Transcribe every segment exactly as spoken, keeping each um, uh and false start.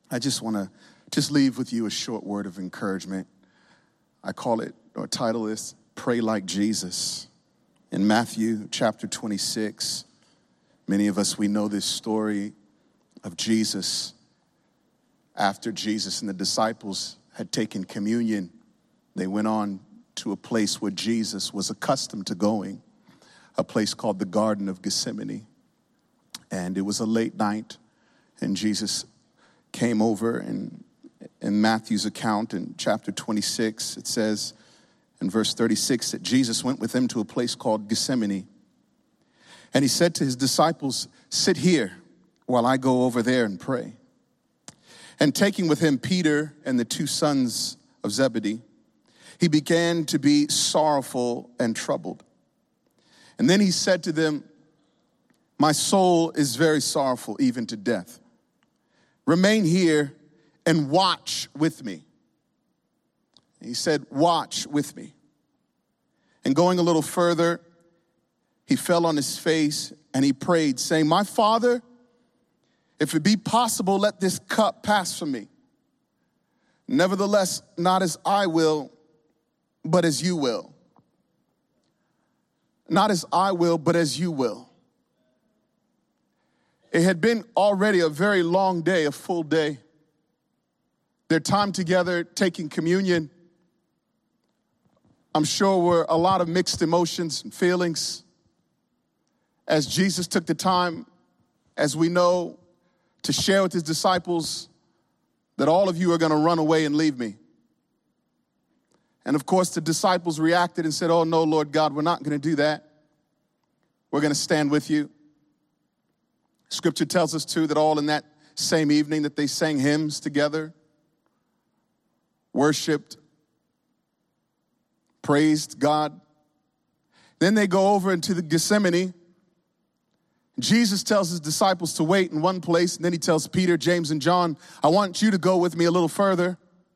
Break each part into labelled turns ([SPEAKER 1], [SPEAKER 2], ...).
[SPEAKER 1] I just want to just leave with you a short word of encouragement. I call it, or title is, Pray Like Jesus. In Matthew chapter twenty-six, many of us, we know this story of Jesus. After Jesus and the disciples had taken communion, they went on to a place where Jesus was accustomed to going, a place called the Garden of Gethsemane. And it was a late night, and Jesus came over, and in Matthew's account in chapter twenty-six, it says in verse thirty-six that Jesus went with them to a place called Gethsemane. And he said to his disciples, "Sit here while I go over there and pray." And taking with him Peter and the two sons of Zebedee, he began to be sorrowful and troubled. And then he said to them, "My soul is very sorrowful, even to death. Remain here and watch with me." He said, "Watch with me." And going a little further, he fell on his face and he prayed, saying, "My Father, if it be possible, let this cup pass from me. Nevertheless, not as I will, but as you will. Not as I will, but as you will." It had been already a very long day, a full day. Their time together, taking communion, I'm sure were a lot of mixed emotions and feelings. As Jesus took the time, as we know, to share with his disciples that all of you are going to run away and leave me. And of course, the disciples reacted and said, "Oh no, Lord God, we're not going to do that. We're going to stand with you." Scripture tells us too that all in that same evening that they sang hymns together, worshiped, praised God. Then they go over into the Gethsemane. Jesus tells his disciples to wait in one place, and then he tells Peter, James, and John, "I want you to go with me a little further."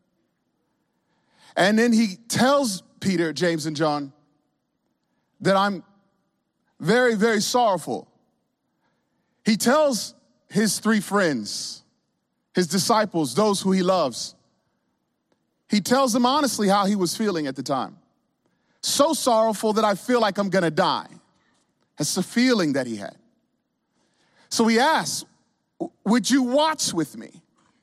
[SPEAKER 1] And then he tells Peter, James, and John that I'm very, very sorrowful. He tells his three friends, his disciples, those who he loves, he tells them honestly how he was feeling at the time. So sorrowful that I feel like I'm gonna die. That's the feeling that he had. So he asks, "Would you watch with me?"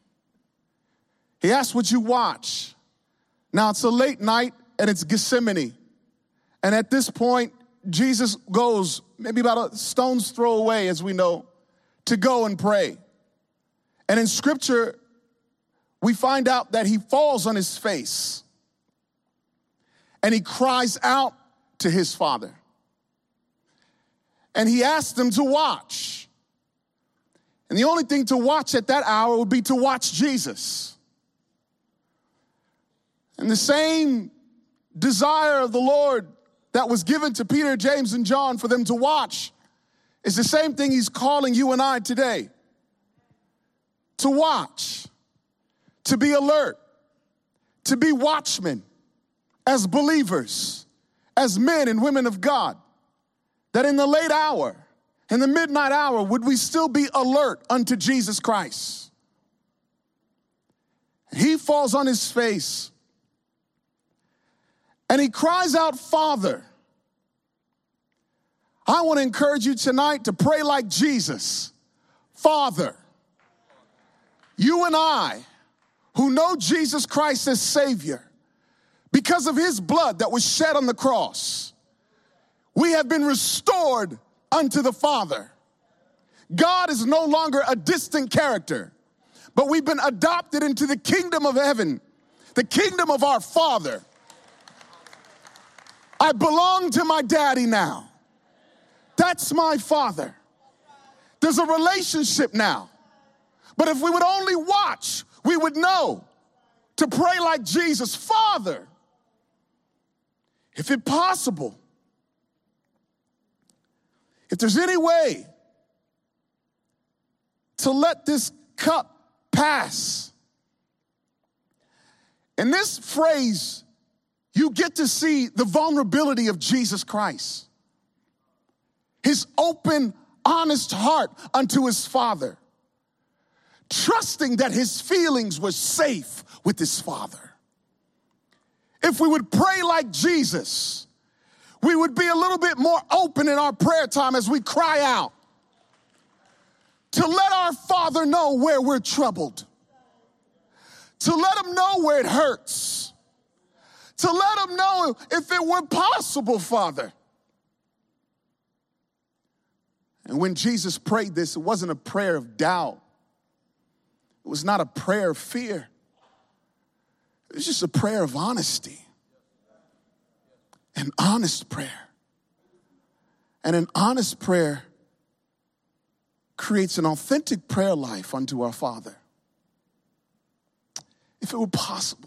[SPEAKER 1] He asked, "Would you watch?" Now it's a late night and it's Gethsemane. And at this point, Jesus goes maybe about a stone's throw away, as we know, to go and pray. And in scripture, we find out that he falls on his face and he cries out to his Father. And he asked them to watch. And the only thing to watch at that hour would be to watch Jesus. And the same desire of the Lord that was given to Peter, James, and John for them to watch is the same thing he's calling you and I today. To watch, to be alert, to be watchmen as believers, as men and women of God, that in the late hour, in the midnight hour, would we still be alert unto Jesus Christ? He falls on his face and he cries out, "Father." I want to encourage you tonight to pray like Jesus. Father, you and I, who know Jesus Christ as Savior, because of his blood that was shed on the cross, we have been restored unto the Father. God is no longer a distant character, but we've been adopted into the kingdom of heaven, the kingdom of our Father. I belong to my daddy now. That's my Father. There's a relationship now. But if we would only watch, we would know to pray like Jesus. Father, if it's possible, if there's any way to let this cup pass. In this phrase, you get to see the vulnerability of Jesus Christ. His open, honest heart unto his Father. trusting that his feelings were safe with his Father. If we would pray like Jesus, we would be a little bit more open in our prayer time as we cry out to let our Father know where we're troubled, to let him know where it hurts, to let him know if it were possible, Father. And when Jesus prayed this, it wasn't a prayer of doubt. It was not a prayer of fear. It was just a prayer of honesty. An honest prayer. And an honest prayer creates an authentic prayer life unto our Father. If it were possible.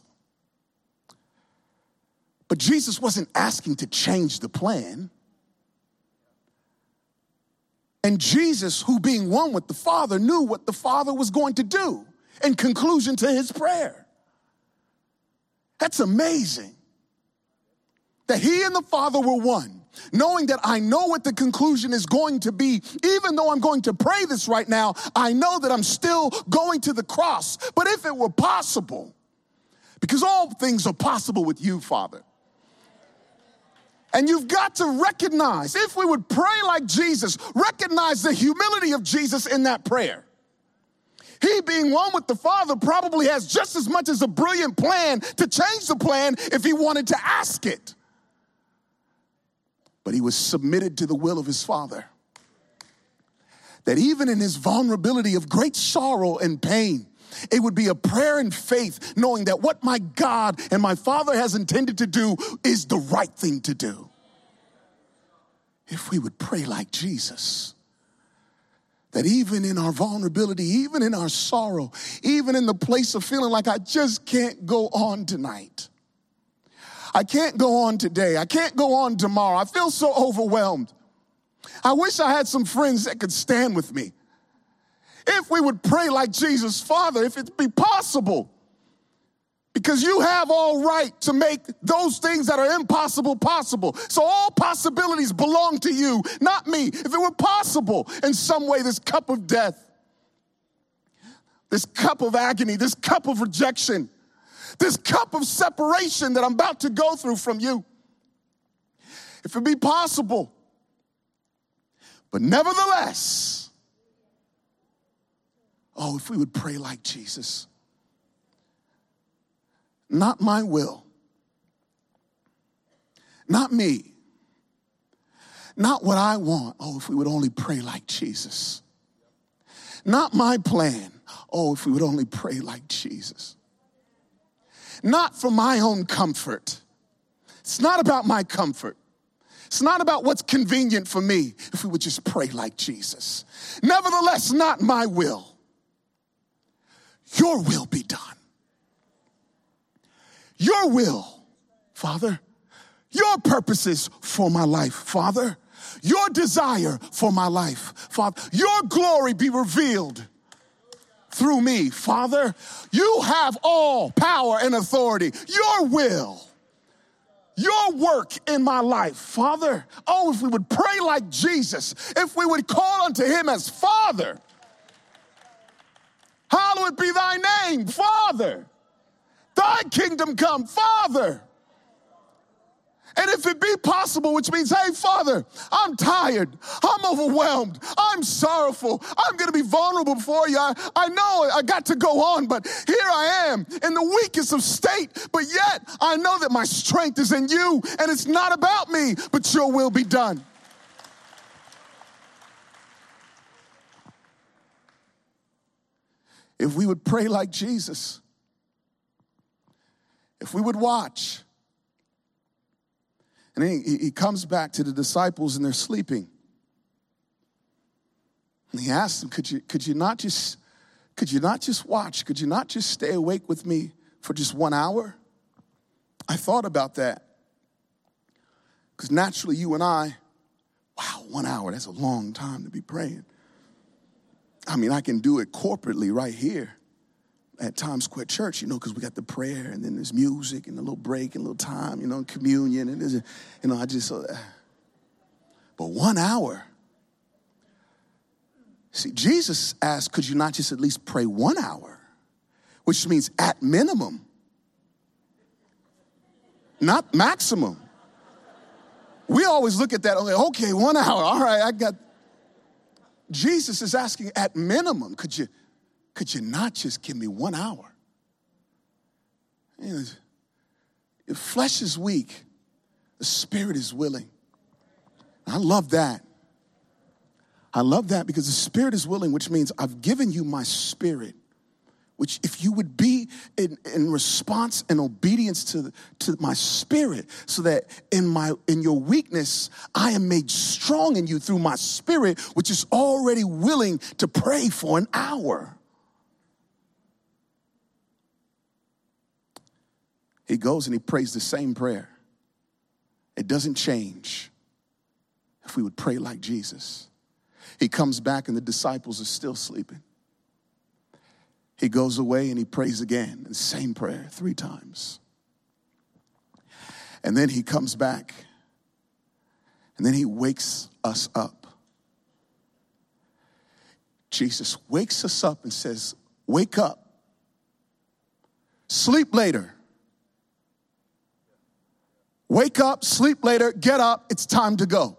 [SPEAKER 1] But Jesus wasn't asking to change the plan. And Jesus, who being one with the Father, knew what the Father was going to do in conclusion to his prayer. That's amazing. That he and the Father were one, knowing that I know what the conclusion is going to be. Even though I'm going to pray this right now, I know that I'm still going to the cross. But if it were possible, because all things are possible with you, Father. And you've got to recognize, if we would pray like Jesus, recognize the humility of Jesus in that prayer. He, being one with the Father, probably has just as much as a brilliant plan to change the plan if he wanted to ask it. But he was submitted to the will of his Father. That even in his vulnerability of great sorrow and pain, it would be a prayer in faith, knowing that what my God and my Father has intended to do is the right thing to do. If we would pray like Jesus, that even in our vulnerability, even in our sorrow, even in the place of feeling like I just can't go on tonight, I can't go on today, I can't go on tomorrow, I feel so overwhelmed. I wish I had some friends that could stand with me. If we would pray like Jesus, Father, if it be possible, because you have all right to make those things that are impossible possible. So all possibilities belong to you, not me. If it were possible in some way, this cup of death, this cup of agony, this cup of rejection, this cup of separation that I'm about to go through from you, if it be possible, but nevertheless, oh, if we would pray like Jesus. Not my will. Not me. Not what I want. Oh, if we would only pray like Jesus. Not my plan. Oh, if we would only pray like Jesus. Not for my own comfort. It's not about my comfort. It's not about what's convenient for me. If we would just pray like Jesus. Nevertheless, not my will. Your will be done. Your will, Father. Your purposes for my life, Father. Your desire for my life, Father. Your glory be revealed through me, Father. You have all power and authority. Your will, your work in my life, Father. Oh, if we would pray like Jesus, if we would call unto him as Father. Hallowed be thy name, Father. Thy kingdom come, Father. And if it be possible, which means, hey, Father, I'm tired. I'm overwhelmed. I'm sorrowful. I'm going to be vulnerable before you. I, I know I got to go on, but here I am in the weakest of state. But yet I know that my strength is in you, and it's not about me, but your will be done. If we would pray like Jesus, if we would watch, and then he, he comes back to the disciples and they're sleeping. And he asks them, could you, could you not just, could you not just watch? Could you not just stay awake with me for just one hour? I thought about that. Because naturally you and I, wow, one hour, that's a long time to be praying. I mean, I can do it corporately right here at Times Square Church, you know, because we got the prayer and then there's music and a little break and a little time, you know, communion. And there's, a, you know, I just, uh, but one hour, See, Jesus asked, could you not just at least pray one hour? Which means at minimum, not maximum. We always look at that, okay, okay, one hour, all right, I got. Jesus is asking at minimum, could you, could you not just give me one hour? You know, if flesh is weak, the spirit is willing. I love that. I love that because the spirit is willing, which means I've given you my spirit, which if you would be in, in response and obedience to, to my spirit, so that in my in your weakness, I am made strong in you through my spirit, which is already willing to pray for an hour. He goes and he prays the same prayer. It doesn't change if we would pray like Jesus. He comes back and the disciples are still sleeping. He goes away and he prays again, the same prayer three times. And then he comes back and then he wakes us up. Jesus wakes us up and says, wake up, sleep later. Wake up, sleep later, get up, it's time to go.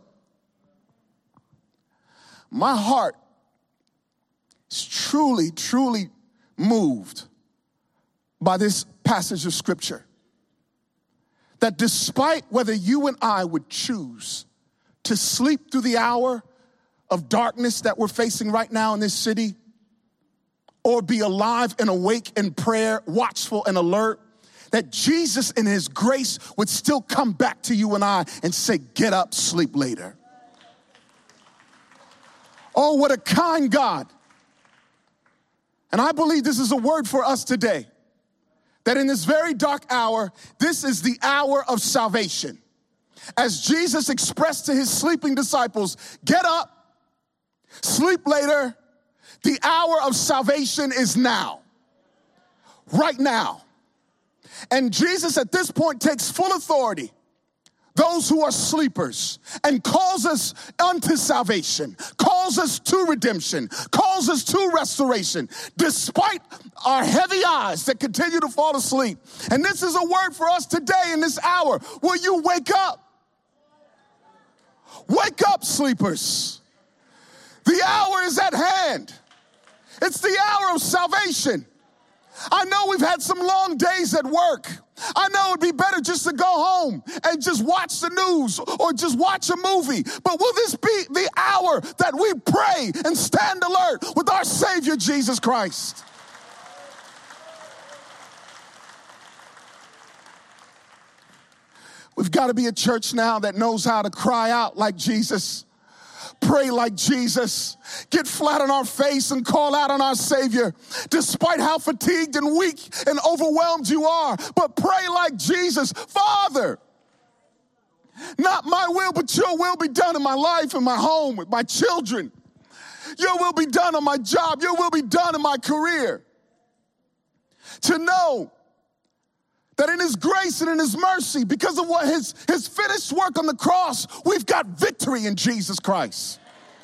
[SPEAKER 1] My heart is truly, truly moved by this passage of scripture. That despite whether you and I would choose to sleep through the hour of darkness that we're facing right now in this city, or be alive and awake in prayer, watchful and alert, that Jesus in his grace would still come back to you and I and say, get up, sleep later. Oh, what a kind God. And I believe this is a word for us today, that in this very dark hour, this is the hour of salvation. As Jesus expressed to his sleeping disciples, get up, sleep later. The hour of salvation is now, right now. And Jesus at this point takes full authority, those who are sleepers, and calls us unto salvation, calls us to redemption, calls us to restoration, despite our heavy eyes that continue to fall asleep. And this is a word for us today in this hour. Will you wake up? Wake up, sleepers. The hour is at hand. It's the hour of salvation. I know we've had some long days at work. I know it'd be better just to go home and just watch the news or just watch a movie. But will this be the hour that we pray and stand alert with our Savior, Jesus Christ? We've got to be a church now that knows how to cry out like Jesus. Pray like Jesus, get flat on our face and call out on our Savior, despite how fatigued and weak and overwhelmed you are. But pray like Jesus. Father, not my will, but your will be done in my life, in my home, with my children. Your will be done on my job. Your will be done in my career. To know that in his grace and in his mercy, because of what his, his finished work on the cross, we've got victory in Jesus Christ.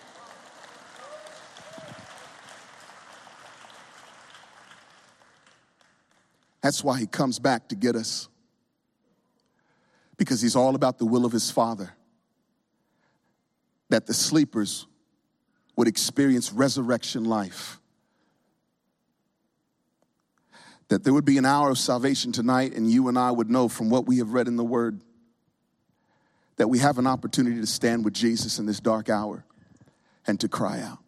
[SPEAKER 1] That's why he comes back to get us. Because he's all about the will of his Father. That the sleepers would experience resurrection life. That there would be an hour of salvation tonight, and you and I would know from what we have read in the Word that we have an opportunity to stand with Jesus in this dark hour and to cry out.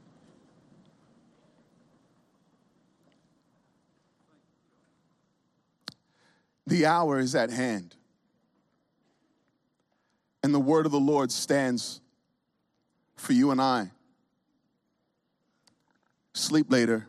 [SPEAKER 1] The hour is at hand, and the word of the Lord stands for you and I. Sleep later.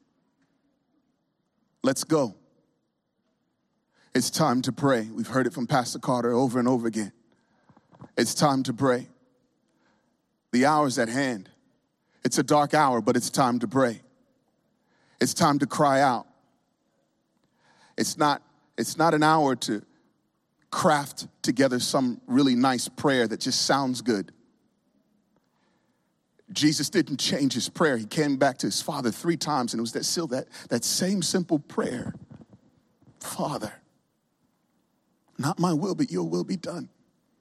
[SPEAKER 1] Let's go. It's time to pray. We've heard it from Pastor Carter over and over again. It's time to pray. The hour's at hand. It's a dark hour, but it's time to pray. It's time to cry out. It's not, it's not an hour to craft together some really nice prayer that just sounds good. Jesus didn't change his prayer. He came back to his Father three times, and it was that still that, that same simple prayer. Father, not my will, but your will be done.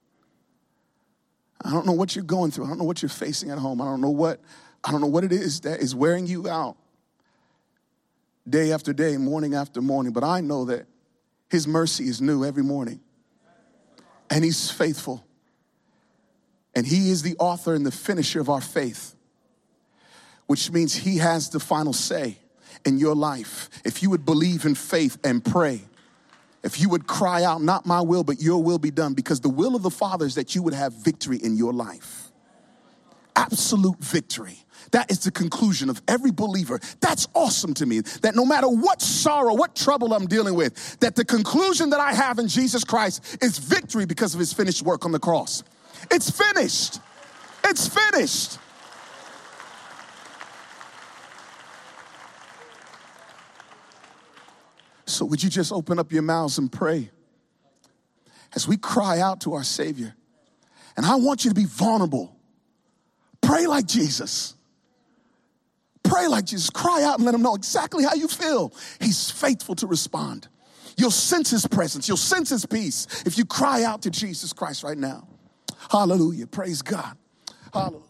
[SPEAKER 1] I don't know what you're going through. I don't know what you're facing at home. I don't know what, I don't know what it is that is wearing you out day after day, morning after morning. But I know that his mercy is new every morning. And he's faithful. And he is the author and the finisher of our faith, which means he has the final say in your life. If you would believe in faith and pray, if you would cry out, not my will, but your will be done, because the will of the Father is that you would have victory in your life. Absolute victory. That is the conclusion of every believer. That's awesome to me, that no matter what sorrow, what trouble I'm dealing with, that the conclusion that I have in Jesus Christ is victory because of his finished work on the cross. It's finished. It's finished. So would you just open up your mouths and pray as we cry out to our Savior? And I want you to be vulnerable. Pray like Jesus. Pray like Jesus. Cry out and let him know exactly how you feel. He's faithful to respond. You'll sense his presence. You'll sense his peace if you cry out to Jesus Christ right now. Hallelujah. Praise God. Hallelujah.